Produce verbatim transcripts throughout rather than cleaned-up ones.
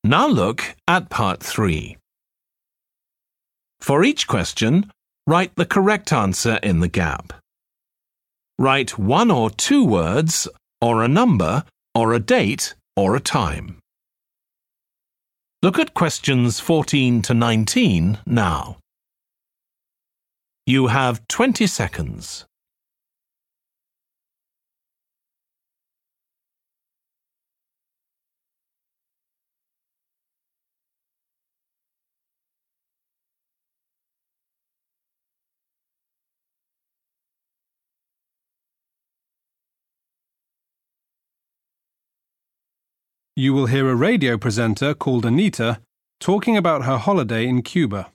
Now look at part three. For each question, write the correct answer in the gap. Write one or two words, or a number, or a date, or a time. Look at questions fourteen to nineteen now. You have twenty seconds. You will hear a radio presenter called Anita talking about her holiday in Cuba.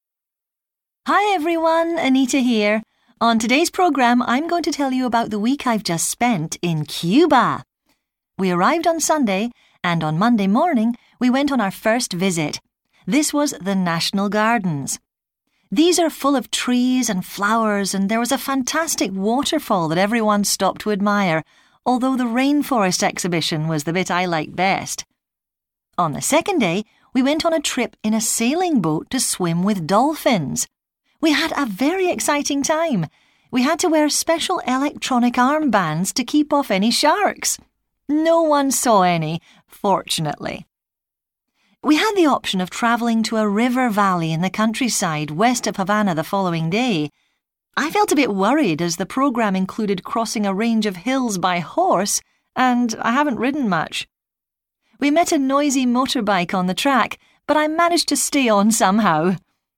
Hi everyone, Anita here. On today's programme, I'm going to tell you about the week I've just spent in Cuba. We arrived on Sunday, and on Monday morning, we went on our first visit. This was the National Gardens. These are full of trees and flowers, and there was a fantastic waterfall that everyone stopped to admire, although the rainforest exhibition was the bit I liked best. On the second day, we went on a trip in a sailing boat to swim with dolphins. We had a very exciting time. We had to wear special electronic armbands to keep off any sharks. No one saw any, fortunately. We had the option of travelling to a river valley in the countryside west of Havana the following day. I felt a bit worried as the programme included crossing a range of hills by horse, and I haven't ridden much. We met a noisy motorbike on the track, but I managed to stay on somehow.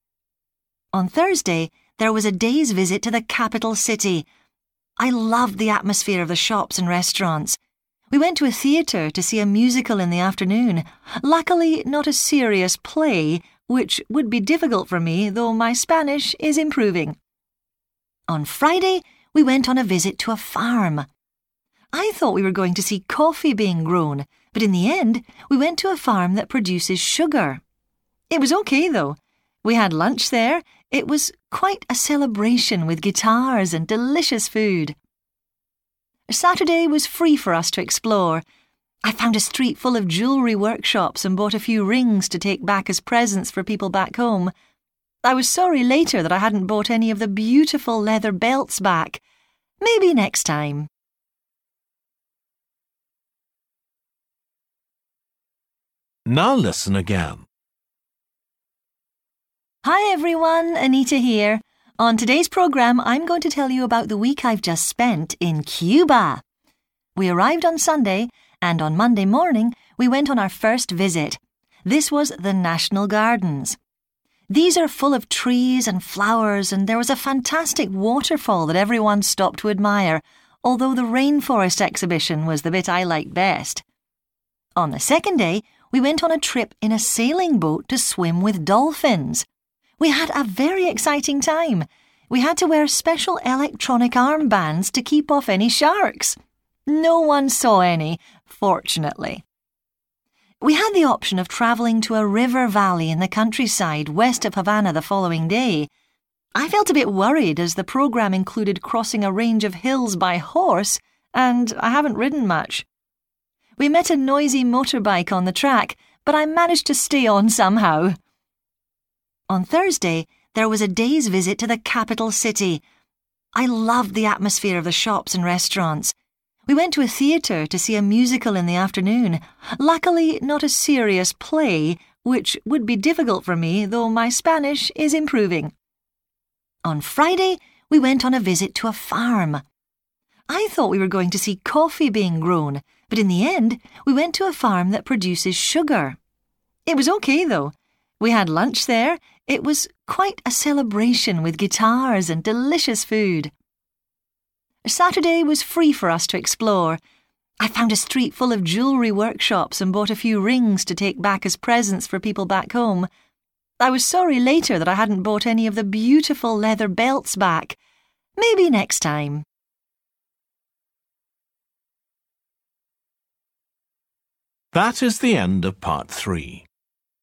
On Thursday, there was a day's visit to the capital city. I loved the atmosphere of the shops and restaurants. We went to a theatre to see a musical in the afternoon. Luckily, not a serious play, which would be difficult for me, though my Spanish is improving. On Friday, we went on a visit to a farm. I thought we were going to see coffee being grown, but in the end, we went to a farm that produces sugar. It was okay, though. We had lunch there. It was quite a celebration with guitars and delicious food. Saturday was free for us to explore. I found a street full of jewellery workshops and bought a few rings to take back as presents for people back home. I was sorry later that I hadn't bought any of the beautiful leather belts back. Maybe next time. Now listen again. Hi everyone, Anita here. On today's programme, I'm going to tell you about the week I've just spent in Cuba. We arrived on Sunday, and on Monday morning, we went on our first visit. This was the National Gardens. These are full of trees and flowers, and there was a fantastic waterfall that everyone stopped to admire, although the rainforest exhibition was the bit I liked best. On the second day, we went on a trip in a sailing boat to swim with dolphins. We had a very exciting time. We had to wear special electronic armbands to keep off any sharks. No one saw any, fortunately. We had the option of travelling to a river valley in the countryside west of Havana the following day. I felt a bit worried as the programme included crossing a range of hills by horse, and I haven't ridden much. We met a noisy motorbike on the track, but I managed to stay on somehow. On Thursday, there was a day's visit to the capital city. I loved the atmosphere of the shops and restaurants. We went to a theatre to see a musical in the afternoon. Luckily, not a serious play, which would be difficult for me, though my Spanish is improving. On Friday, we went on a visit to a farm. I thought we were going to see coffee being grown, but in the end, we went to a farm that produces sugar. It was okay, though. We had lunch there. It was quite a celebration with guitars and delicious food. Saturday was free for us to explore. I found a street full of jewellery workshops and bought a few rings to take back as presents for people back home. I was sorry later that I hadn't bought any of the beautiful leather belts back. Maybe next time. That is the end of part three.